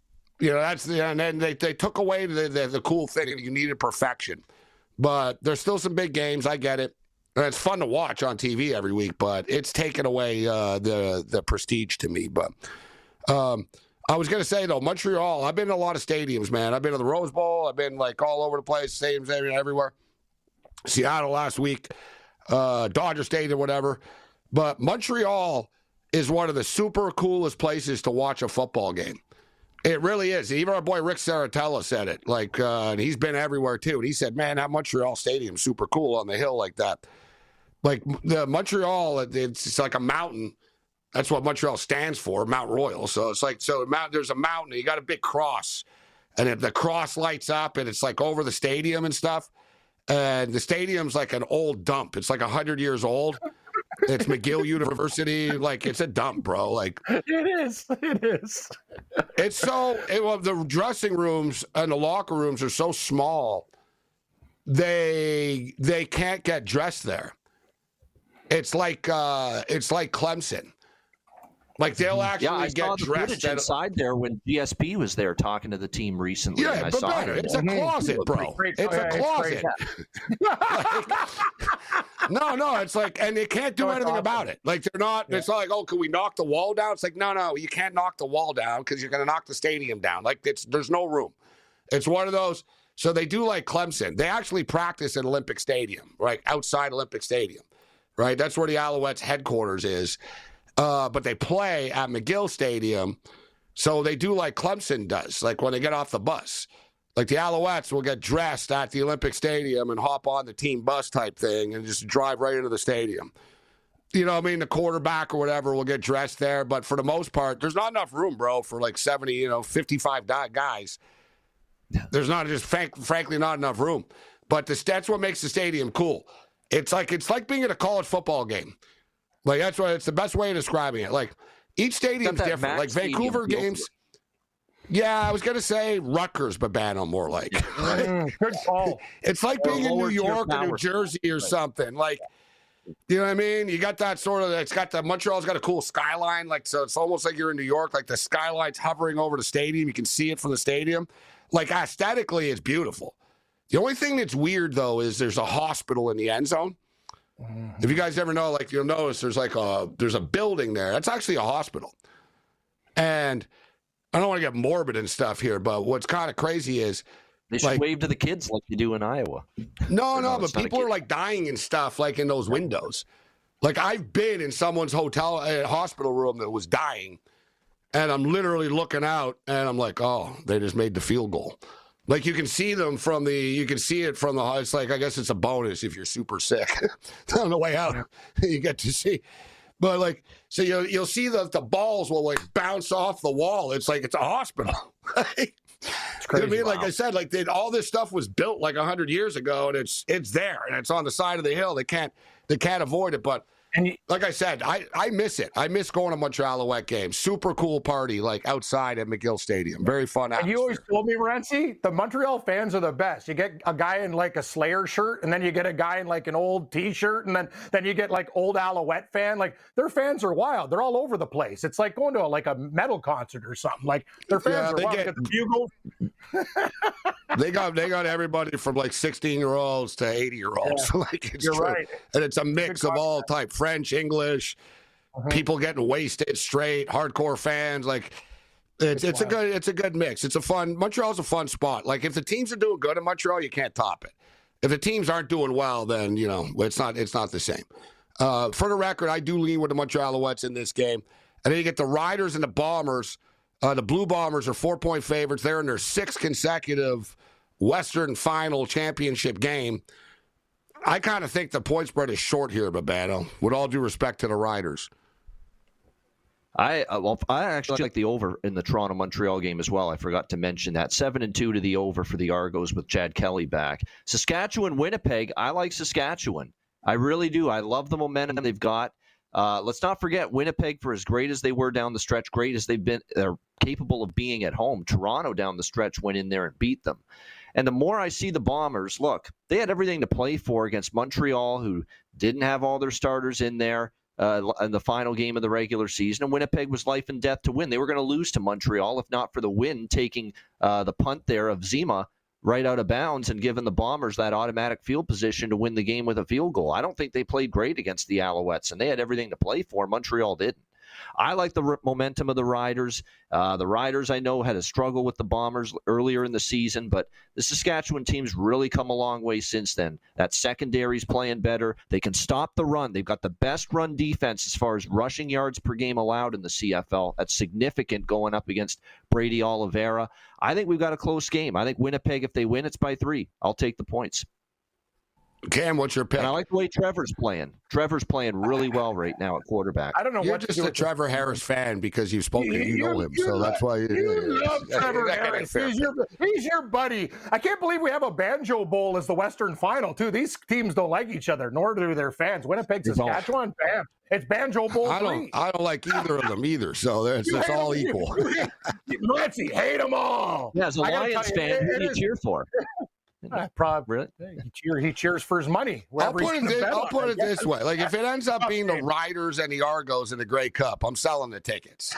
And then they took away the cool thing. You needed perfection. But there's still some big games. I get it. And it's fun to watch on TV every week, but it's taken away the prestige to me. But I was going to say, though, Montreal, I've been to a lot of stadiums, man. I've been to the Rose Bowl. I've been, like, all over the place, stadiums everywhere. Seattle last week, Dodger Stadium, whatever. But Montreal is one of the super coolest places to watch a football game. It really is. Even our boy Rick Saratella said it. Like, and he's been everywhere, too. And he said, man, that Montreal Stadium's super cool on the hill like that. Like, the Montreal, it's like a mountain. That's what Montreal stands for, Mount Royal. So it's like, there's a mountain, and you got a big cross, and the cross lights up, and it's like over the stadium and stuff. And the stadium's like an old dump. It's like 100 years old. It's McGill University. Like, it's a dump, bro. Like, it is. It's the dressing rooms and the locker rooms are so small, they can't get dressed there. It's like Clemson. Like, they'll actually get dressed inside there when GSP was there talking to the team recently. Yeah, and I saw it. It's a closet, bro. It's a closet. No, it's like, and they can't do anything about it. Like, they're not, it's not like, oh, can we knock the wall down? It's like, no, you can't knock the wall down because you're going to knock the stadium down. Like, there's no room. It's one of those. So they do like Clemson. They actually practice at Olympic Stadium, right? Outside Olympic Stadium, right? That's where the Alouettes headquarters is. But they play at McGill Stadium, so they do like Clemson does, like when they get off the bus. Like the Alouettes will get dressed at the Olympic Stadium and hop on the team bus type thing and just drive right into the stadium. You know what I mean? The quarterback or whatever will get dressed there, but for the most part, there's not enough room, bro, for like 55 guys. There's not frankly not enough room. But that's what makes the stadium cool. It's like being at a college football game. Like, it's the best way of describing it. Like, each stadium's different. Like, Vancouver games. Yeah, I was going to say Rutgers, but Bantam more like. Good call. It's like being in New York or New Jersey or something. Like, you know what I mean? You got that sort of, Montreal's got a cool skyline. Like, so it's almost like you're in New York. Like, the skyline's hovering over the stadium. You can see it from the stadium. Like, aesthetically, it's beautiful. The only thing that's weird, though, is there's a hospital in the end zone. If you guys ever know, like, you'll notice there's a building there. That's actually a hospital. And I don't want to get morbid and stuff here, but what's kind of crazy is they should wave to the kids like you do in Iowa. No, but people are like dying and stuff like in those windows. Like, I've been in someone's hospital room that was dying, and I'm literally looking out and I'm like, oh, they just made the field goal. Like, you can see them it's like, I guess it's a bonus if you're super sick. On the way out, you get to see. But, like, so you'll see the balls will, like, bounce off the wall. It's like it's a hospital. It's I mean, like I said, like all this stuff was built like 100 years ago, and it's there, and it's on the side of the hill. They can't avoid it. But like I said, I miss it. I miss going to Montreal Alouette games. Super cool party, like outside at McGill Stadium. Very fun atmosphere. And you always told me, Morency, the Montreal fans are the best. You get a guy in like a Slayer shirt, and then you get a guy in like an old T-shirt, and then you get like old Alouette fan. Like their fans are wild. They're all over the place. It's like going to like a metal concert or something. Like their fans are wild. They get the bugle. They got everybody from like 16-year-olds to 80-year-olds. Yeah. Like it's You're true. right. And it's a mix of all type: French, English, people getting wasted, straight, hardcore fans. Like it's a good mix. It's a fun. Montreal's a fun spot. Like if the teams are doing good in Montreal, you can't top it. If the teams aren't doing well, then it's not the same. For the record, I do lean with the Montreal Alouettes in this game. And then you get the Riders and the Bombers. The Blue Bombers are 4-point favorites. They're in their 6th consecutive Western Final Championship game. I kind of think the point spread is short here, Babano, with all due respect to the Riders. I actually like the over in the Toronto-Montreal game as well. I forgot to mention that. 7-2 to the over for the Argos with Chad Kelly back. Saskatchewan-Winnipeg, I like Saskatchewan. I really do. I love the momentum they've got. Let's not forget Winnipeg, for as great as they were down the stretch, great as they're capable of being at home. Toronto down the stretch went in there and beat them. And the more I see the Bombers, look, they had everything to play for against Montreal, who didn't have all their starters in there in the final game of the regular season. And Winnipeg was life and death to win. They were going to lose to Montreal, if not for the win, taking the punt there of Zima right out of bounds and giving the Bombers that automatic field position to win the game with a field goal. I don't think they played great against the Alouettes, and they had everything to play for. Montreal didn't. I like the momentum of the Riders. The Riders, I know, had a struggle with the Bombers earlier in the season, but the Saskatchewan team's really come a long way since then. That secondary's playing better. They can stop the run. They've got the best run defense as far as rushing yards per game allowed in the CFL. That's significant going up against Brady Oliveira. I think we've got a close game. I think Winnipeg, if they win, it's by 3. I'll take the points. Cam, what's your pick? And I like the way Trevor's playing. Trevor's playing really well right now at quarterback. I don't know. You're just a Trevor Harris fan because you've spoken. You know him, so that's why you love Trevor Harris. He's your buddy. I can't believe we have a Banjo Bowl as the Western Final too. These teams don't like each other, nor do their fans. Winnipeg, Saskatchewan, bam. It's Banjo Bowl. I don't like either of them either. So it's all equal. Let's hate them all. Yeah, as a Lions fan, who do you cheer for? Probably. He cheers for his money. I'll put it this way: like if it ends up being the Riders and the Argos in the Grey Cup, I'm selling the tickets.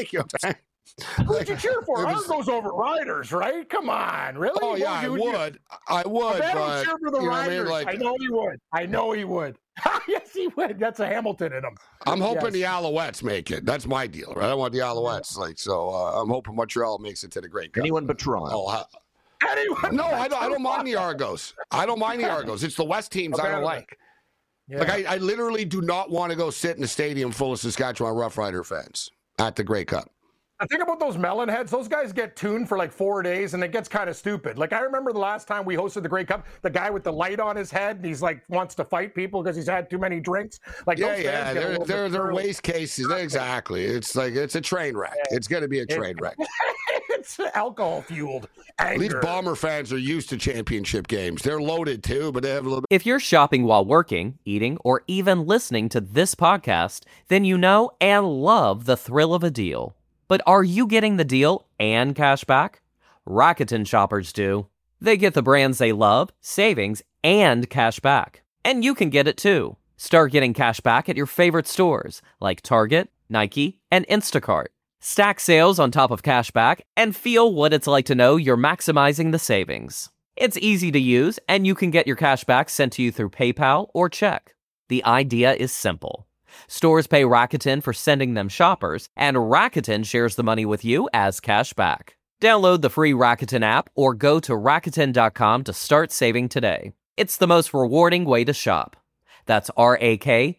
Who'd you cheer for? Argos over Riders, right? Come on, really? Oh yeah, I would. But cheer for the Riders. I know he would. Yes, he would. That's a Hamilton in him. I'm hoping the Alouettes make it. That's my deal, right? I want the Alouettes. I'm hoping Montreal makes it to the Grey Cup. Anyone but Toronto. No, I don't mind the Argos. I don't mind the Argos. It's the West teams I don't like. Yeah. Like I literally do not want to go sit in a stadium full of Saskatchewan Rough Rider fans at the Grey Cup. I think about those melonheads. Those guys get tuned for like 4 days, and it gets kind of stupid. Like I remember the last time we hosted the Grey Cup, the guy with the light on his head, and he's like wants to fight people because he's had too many drinks. Like they're waste cases. Exactly. It's like it's a train wreck. Yeah. It's going to be a train wreck. It's alcohol fueled anger. These Bomber fans are used to championship games. They're loaded too, but they have a little. If you're shopping while working, eating, or even listening to this podcast, then you know and love the thrill of a deal. But are you getting the deal and cash back? Rakuten shoppers do. They get the brands they love, savings, and cash back. And you can get it too. Start getting cash back at your favorite stores like Target, Nike, and Instacart. Stack sales on top of cash back and feel what it's like to know you're maximizing the savings. It's easy to use, and you can get your cash back sent to you through PayPal or check. The idea is simple. Stores pay Rakuten for sending them shoppers, and Rakuten shares the money with you as cash back. Download the free Rakuten app or go to Rakuten.com to start saving today. It's the most rewarding way to shop. That's Rakuten,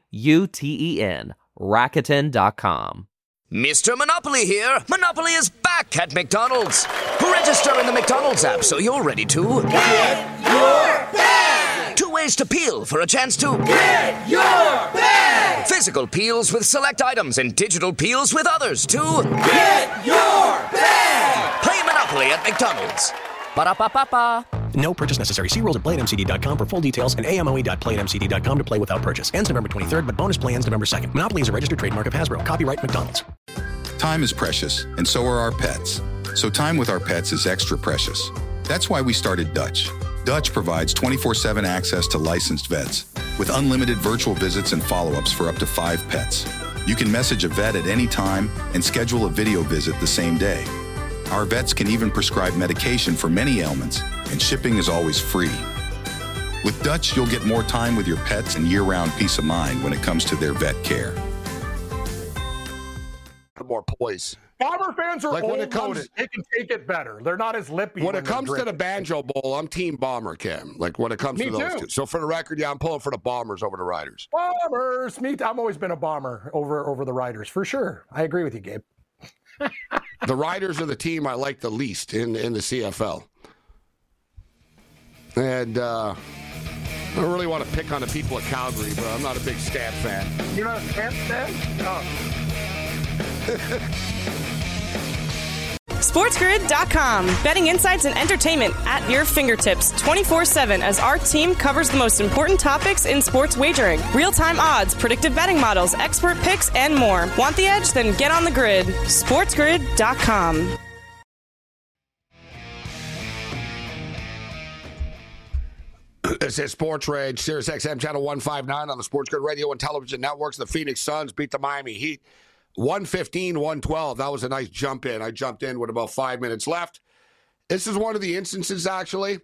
Rakuten.com. Mr. Monopoly here. Monopoly is back at McDonald's. Register in the McDonald's app so you're ready to get your bag. 2 ways to peel for a chance to get your bag. Physical peels with select items and digital peels with others to get your bag. Play Monopoly at McDonald's. Ba-da-ba-ba-ba. No purchase necessary. See rules at PlayAtMCD.com for full details and AMOE.PlayAtMCD.com to play without purchase. Ends November 23rd, but bonus play ends November 2nd. Monopoly is a registered trademark of Hasbro. Copyright McDonald's. Time is precious, and so are our pets. So time with our pets is extra precious. That's why we started Dutch. Dutch provides 24/7 access to licensed vets with unlimited virtual visits and follow-ups for up to 5 pets. You can message a vet at any time and schedule a video visit the same day. Our vets can even prescribe medication for many ailments, and shipping is always free. With Dutch, you'll get more time with your pets and year-round peace of mind when it comes to their vet care. More poise. Bomber fans are like old when it comes, ones. They can take it better. They're not as lippy. When it comes to the Banjo Bowl, I'm Team Bomber, Cam. Like when it comes to those two. So for the record, yeah, I'm pulling for the Bombers over the Riders. Bombers. I've always been a Bomber over the Riders, for sure. I agree with you, Gabe. The Riders are the team I like the least in the CFL. And I don't really want to pick on the people of Calgary, but I'm not a big Stamp fan. You're not a Stamp fan? No. SportsGrid.com. Betting insights and entertainment at your fingertips 24/7 as our team covers the most important topics in sports wagering. Real-time odds, predictive betting models, expert picks, and more. Want the edge? Then get on the grid. SportsGrid.com. This is Sports Rage, Sirius XM Channel 159 on the Sports Grid Radio and Television Networks. The Phoenix Suns beat the Miami Heat 115-112. That was a nice jump in. I jumped in with about 5 minutes left. This is one of the instances, actually,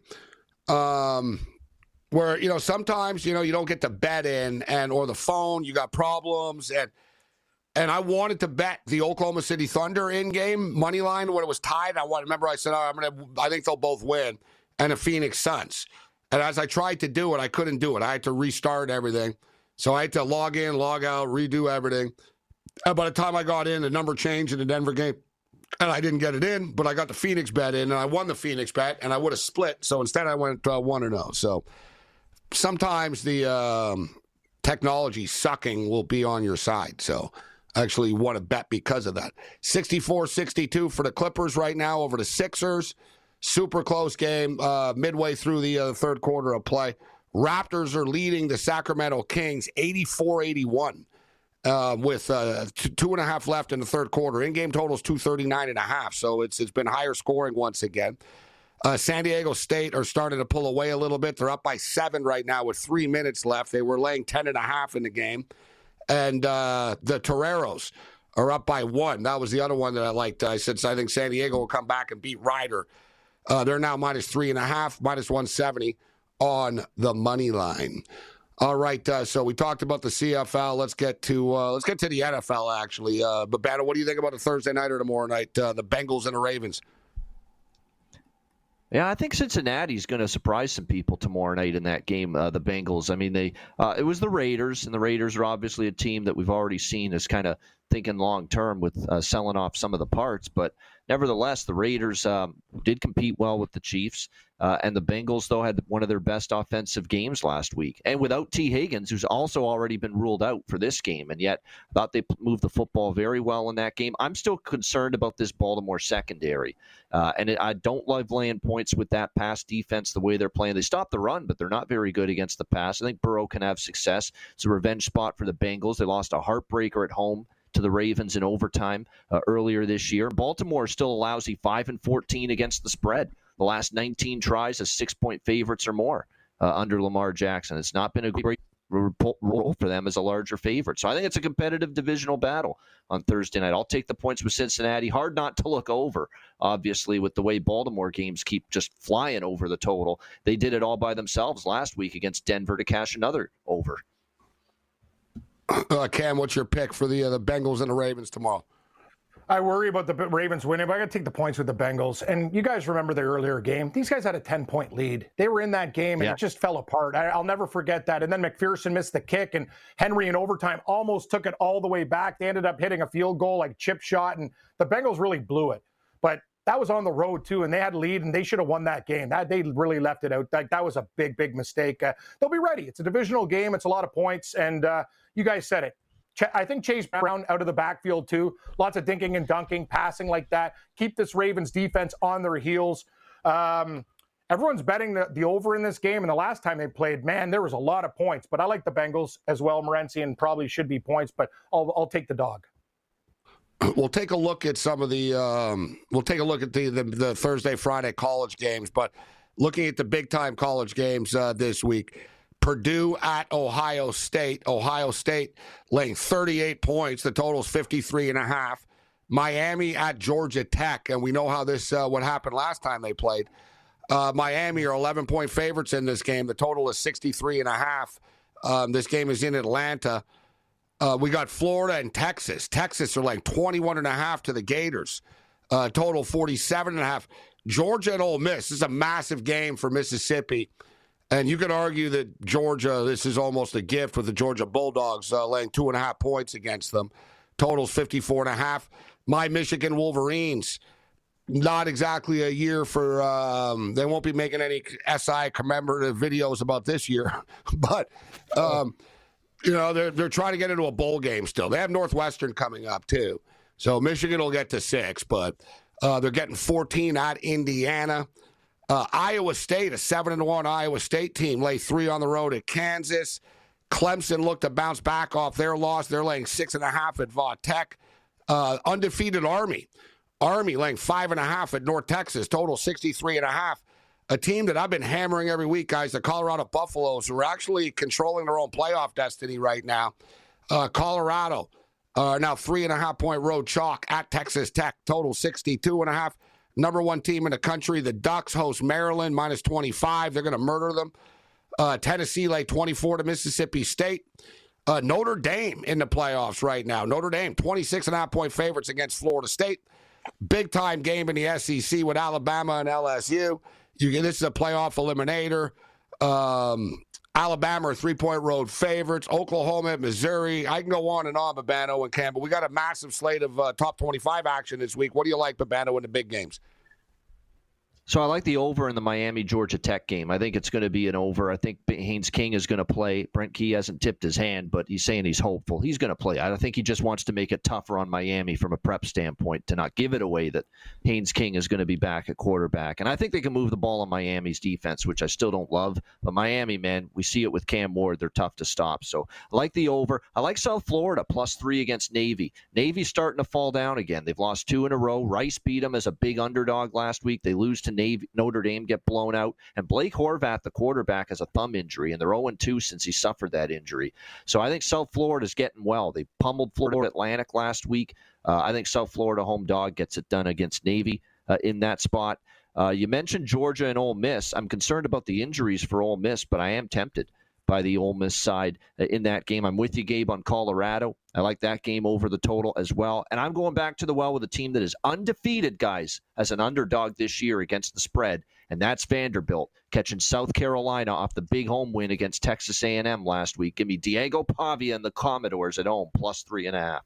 where, sometimes, you don't get to bet in or the phone, you got problems. And I wanted to bet the Oklahoma City Thunder in-game money line when it was tied. I said, I think they'll both win, and the Phoenix Suns. And as I tried to do it, I couldn't do it. I had to restart everything. So I had to log in, log out, redo everything. And by the time I got in, the number changed in the Denver game. And I didn't get it in, but I got the Phoenix bet in, and I won the Phoenix bet, and I would have split. So instead, I went 1-0. So sometimes the technology sucking will be on your side. So I actually won a bet because of that. 64-62 for the Clippers right now over the Sixers. Super close game midway through the third quarter of play. Raptors are leading the Sacramento Kings 84-81 with 2.5 left in the third quarter. In-game total is 239.5, so it's been higher scoring once again. San Diego State are starting to pull away a little bit. They're up by 7 right now with 3 minutes left. They were laying 10.5 in the game. And the Toreros are up by 1. That was the other one that I liked. I said, I think San Diego will come back and beat Ryder. They're now minus 3.5, minus 170 on the money line. All right, so we talked about the CFL. Let's get to the NFL, actually. Babano, what do you think about the Thursday night or tomorrow night, the Bengals and the Ravens? Yeah, I think Cincinnati's going to surprise some people tomorrow night in that game, the Bengals. I mean, it was the Raiders, and the Raiders are obviously a team that we've already seen as kind of thinking long-term with selling off some of the parts. But nevertheless, the Raiders did compete well with the Chiefs, and the Bengals, though, had one of their best offensive games last week. And without T. Higgins, who's also already been ruled out for this game, and yet thought they moved the football very well in that game. I'm still concerned about this Baltimore secondary, and I don't love laying points with that pass defense the way they're playing. They stop the run, but they're not very good against the pass. I think Burrow can have success. It's a revenge spot for the Bengals. They lost a heartbreaker at home to the Ravens in overtime earlier this year. Baltimore is still a lousy 5-14 against the spread. The last 19 tries as 6-point favorites or more under Lamar Jackson. It's not been a great role for them as a larger favorite. So I think it's a competitive divisional battle on Thursday night. I'll take the points with Cincinnati. Hard not to look over, obviously, with the way Baltimore games keep just flying over the total. They did it all by themselves last week against Denver to cash another over. Cam, what's your pick for the Bengals and the Ravens tomorrow? I worry about the Ravens winning, but I got to take the points with the Bengals. And you guys remember the earlier game. These guys had a 10-point lead. They were in that game, and it just fell apart. I'll never forget that. And then McPherson missed the kick, and Henry in overtime almost took it all the way back. They ended up hitting a field goal, like chip shot, and the Bengals really blew it. But that was on the road, too, and they had a lead, and they should have won that game. They really left it out. That was a big, big mistake. They'll be ready. It's a divisional game. It's a lot of points, and you guys said it. I think Chase Brown out of the backfield, too. Lots of dinking and dunking, passing like that. Keep this Ravens defense on their heels. Everyone's betting the over in this game, and the last time they played, man, there was a lot of points. But I like the Bengals as well, Morency, and probably should be points, but I'll take the dog. We'll take a look at some of the the Thursday, Friday college games, but looking at the big-time college games this week, Purdue at Ohio State. Ohio State laying 38 points. The total's 53.5. Miami at Georgia Tech, and we know how this what happened last time they played. Miami are 11-point favorites in this game. The total is 63.5. This game is in Atlanta. We got Florida and Texas. Texas are like 21.5 to the Gators. Total 47.5. Georgia and Ole Miss. This is a massive game for Mississippi. And you could argue that Georgia, this is almost a gift with the Georgia Bulldogs laying 2.5 points against them. Total's 54.5. My Michigan Wolverines, not exactly a year for, they won't be making any SI commemorative videos about this year. But, they're trying to get into a bowl game still. They have Northwestern coming up, too. So Michigan will get to 6, but they're getting 14 at Indiana. Iowa State, a 7-1 Iowa State team, lay 3 on the road at Kansas. Clemson looked to bounce back off their loss. They're laying 6.5 at Va Tech. Undefeated Army laying 5.5 at North Texas. Total 63.5. A team that I've been hammering every week, guys, the Colorado Buffaloes, who are actually controlling their own playoff destiny right now. Colorado now 3.5-point road chalk at Texas Tech. Total 62.5. Number 1 team in the country, the Ducks host Maryland, minus 25. They're going to murder them. Tennessee lay 24 to Mississippi State. Notre Dame in the playoffs right now. Notre Dame, 26.5-point favorites against Florida State. Big-time game in the SEC with Alabama and LSU. This is a playoff eliminator. Alabama are 3-point road favorites. Oklahoma at Missouri. I can go on and on, Babano and Campbell. We got a massive slate of top 25 action this week. What do you like, Babano, in the big games? So I like the over in the Miami-Georgia Tech game. I think it's going to be an over. I think Haynes King is going to play. Brent Key hasn't tipped his hand, but he's saying he's hopeful. He's going to play. I think he just wants to make it tougher on Miami from a prep standpoint to not give it away that Haynes King is going to be back at quarterback. And I think they can move the ball on Miami's defense, which I still don't love. But Miami, man, we see it with Cam Ward. They're tough to stop. So I like the over. I like South Florida, +3 against Navy. Navy's starting to fall down again. They've lost 2 in a row. Rice beat them as a big underdog last week. They lose to Notre Dame, get blown out. And Blake Horvath, the quarterback, has a thumb injury, and they're 0-2 since he suffered that injury. So I think South Florida's getting well. They pummeled Florida Atlantic last week. I think South Florida home dog gets it done against Navy in that spot. You mentioned Georgia and Ole Miss. I'm concerned about the injuries for Ole Miss, but I am tempted by the Ole Miss side in that game. I'm with you, Gabe, on Colorado. I like that game over the total as well. And I'm going back to the well with a team that is undefeated, guys, as an underdog this year against the spread, and that's Vanderbilt, catching South Carolina off the big home win against Texas A&M last week. Give me Diego Pavia and the Commodores at home, +3.5.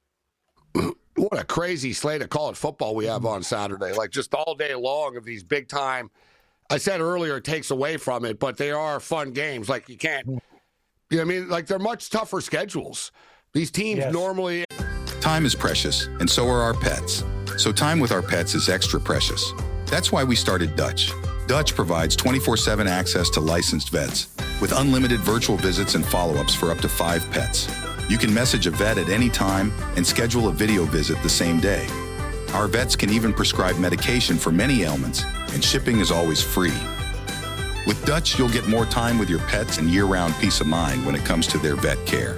What a crazy slate of college football we have on Saturday. Like, just all day long of these big-time, I said earlier it takes away from it, but they are fun games. Like, you can't, you know what I mean? Like, they're much tougher schedules. These teams normally. Time is precious, and so are our pets. So time with our pets is extra precious. That's why we started Dutch. Dutch provides 24/7 access to licensed vets with unlimited virtual visits and follow-ups for up to 5 pets. You can message a vet at any time and schedule a video visit the same day. Our vets can even prescribe medication for many ailments, and shipping is always free. With Dutch, you'll get more time with your pets and year-round peace of mind when it comes to their vet care.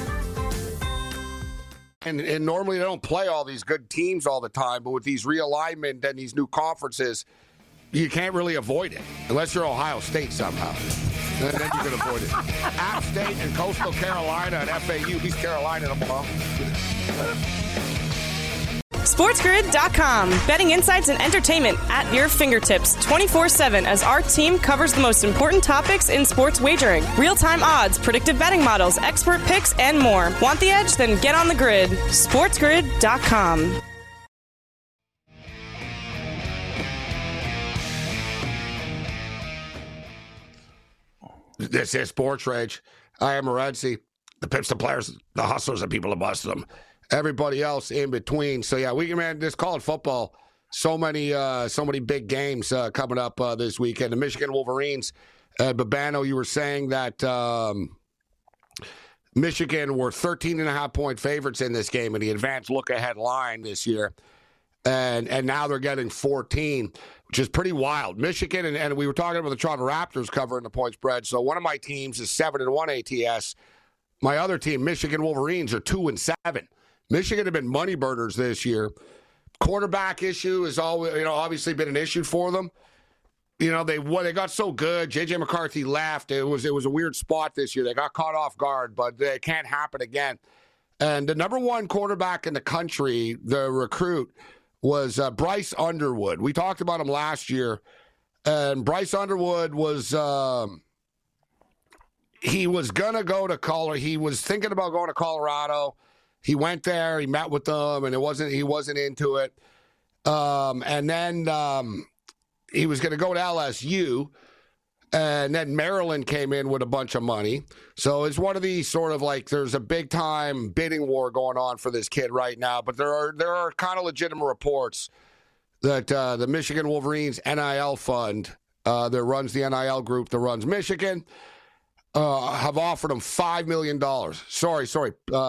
And normally they don't play all these good teams all the time, but with these realignment and these new conferences, you can't really avoid it unless you're Ohio State somehow. Then you can avoid it. App State and Coastal Carolina and FAU, East Carolina tomorrow. SportsGrid.com. Betting insights and entertainment at your fingertips 24/7 as our team covers the most important topics in sports wagering. Real-time odds, predictive betting models, expert picks, and more. Want the edge? Then get on the grid. SportsGrid.com. This is Sports Rage. I am Morency. The Pips, the players, the hustlers, the people that bust them. Everybody else in between. So, yeah, man, this college football so many big games coming up this weekend. The Michigan Wolverines, Babano, you were saying that Michigan were 13.5-point favorites in this game in the advanced look-ahead line this year. And now they're getting 14, which is pretty wild. Michigan, and we were talking about the Toronto Raptors covering the point spread. So one of my teams is 7-1 ATS. My other team, Michigan Wolverines, are 2-7. Michigan have been money burners this year. Quarterback issue has always, obviously been an issue for them. They got so good. J.J. McCarthy left. It was a weird spot this year. They got caught off guard, but it can't happen again. And the number one quarterback in the country, the recruit, was Bryce Underwood. We talked about him last year, and Bryce Underwood was he was gonna go to Colorado. He was thinking about going to Colorado. He went there. He met with them, and he wasn't into it. And then he was going to go to LSU. And then Maryland came in with a bunch of money. So it's one of these sort of like there's a big-time bidding war going on for this kid right now. But there are kind of legitimate reports that the Michigan Wolverines NIL fund that runs the NIL group that runs Michigan have offered him $5 million. Sorry,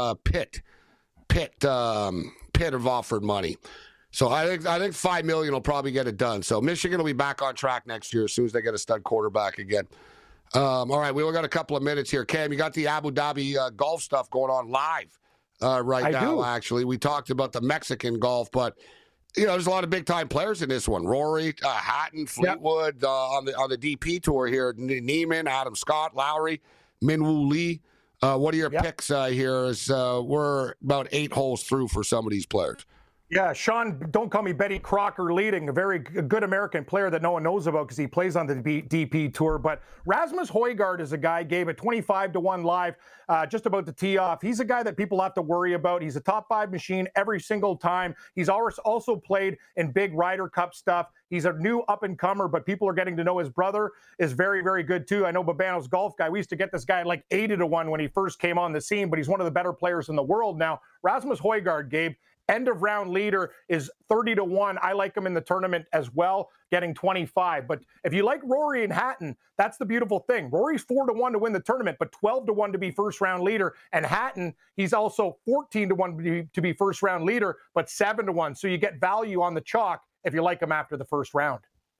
Pitt have offered money. So I think $5 million will probably get it done. So Michigan will be back on track next year as soon as they get a stud quarterback again. All right, we only got a couple of minutes here. Cam, you got the Abu Dhabi golf stuff going on live right now. Actually, we talked about the Mexican golf, but there's a lot of big time players in this one. Rory, Hatton, Fleetwood on the DP tour here. Neiman, Adam Scott, Lowry, Minwoo Lee. What are your picks here? As we're about 8 holes through for some of these players. Yeah, Sean, don't call me Betty Crocker leading, a very good American player that no one knows about because he plays on the DP Tour. But Rasmus Højgaard is a guy, Gabe, at 25-1 live, just about to tee off. He's a guy that people have to worry about. He's a top 5 machine every single time. He's also played in big Ryder Cup stuff. He's a new up-and-comer, but people are getting to know his brother is very, very good, too. I know Babano's golf guy. We used to get this guy at like 80-1 when he first came on the scene, but he's one of the better players in the world now. Rasmus Højgaard, Gabe, end-of-round leader is 30-1. I like him in the tournament as well, getting 25. But if you like Rory and Hatton, that's the beautiful thing. Rory's 4-1 to win the tournament, but 12-1 to be first-round leader. And Hatton, he's also 14-1 to be first-round leader, but 7-1. So you get value on the chalk if you like him after the first round.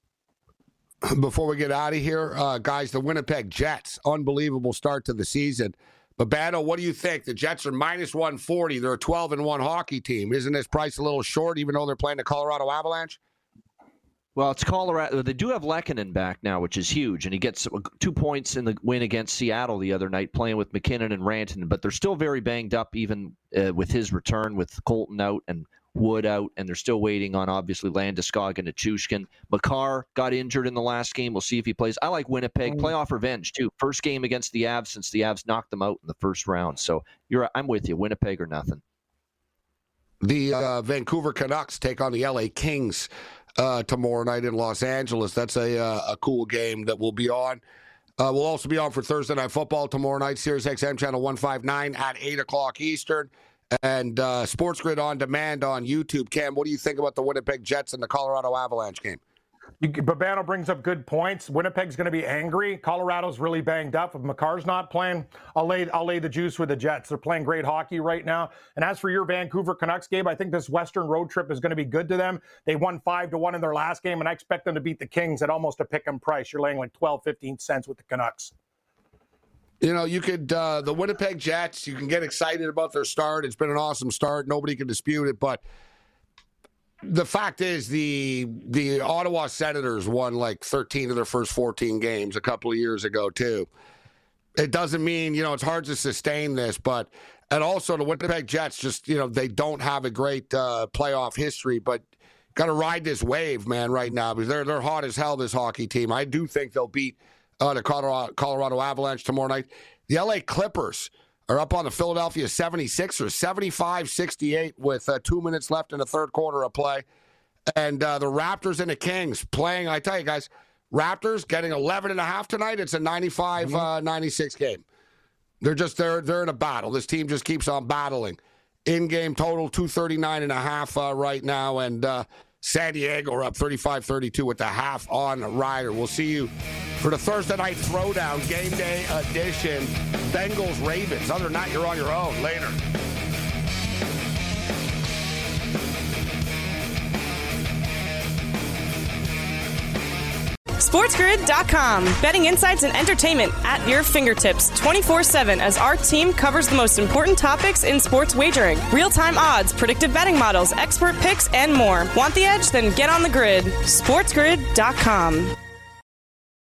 Before we get out of here, guys, the Winnipeg Jets, unbelievable start to the season. Babano, what do you think? The Jets are minus 140. They're a 12-1 hockey team. Isn't this price a little short, even though they're playing the Colorado Avalanche? Well, it's Colorado. They do have Lehkonen back now, which is huge, and he gets 2 points in the win against Seattle the other night, playing with McKinnon and Rantanen. But they're still very banged up, even with his return, with Colton out and Wood out, and they're still waiting on, obviously, Landeskog and Nichushkin. Makar got injured in the last game. We'll see if he plays. I like Winnipeg. Playoff revenge, too. First game against the Avs since the Avs knocked them out in the first round. So I'm with you. Winnipeg or nothing. The Vancouver Canucks take on the LA Kings tomorrow night in Los Angeles. That's a cool game that will be on. We'll also be on for Thursday Night Football tomorrow night, Sirius XM Channel 159 at 8 o'clock Eastern. And Sports Grid On Demand on YouTube. Cam, what do you think about the Winnipeg Jets and the Colorado Avalanche game? Babano brings up good points. Winnipeg's going to be angry. Colorado's really banged up. If Makar's not playing, I'll lay the juice with the Jets. They're playing great hockey right now. And as for your Vancouver Canucks game, I think this Western road trip is going to be good to them. They won 5-1 in their last game, and I expect them to beat the Kings at almost a pick-em price. You're laying like 12, 15 cents with the Canucks. You could, the Winnipeg Jets, you can get excited about their start. It's been an awesome start. Nobody can dispute it. But the fact is the Ottawa Senators won like 13 of their first 14 games a couple of years ago, too. It doesn't mean, it's hard to sustain this. And also the Winnipeg Jets just, they don't have a great playoff history. But got to ride this wave, man, right now. Because they're hot as hell, this hockey team. I do think they'll beat the Colorado Avalanche tomorrow night. The LA Clippers are up on the Philadelphia 76ers, 75-68 with 2 minutes left in the third quarter of play. And the Raptors and the Kings playing, I tell you guys, Raptors getting 11.5 tonight. It's a 95-96 game. They're in a battle. This team just keeps on battling. In-game total 239.5 right now. And San Diego are up 35-32 with the half on Ryder. We'll see you for the Thursday night throwdown, game day edition, Bengals-Ravens. Other than that, you're on your own. Later. SportsGrid.com. Betting insights and entertainment at your fingertips 24/7 as our team covers the most important topics in sports wagering. Real-time odds, predictive betting models, expert picks, and more. Want the edge? Then get on the grid. SportsGrid.com.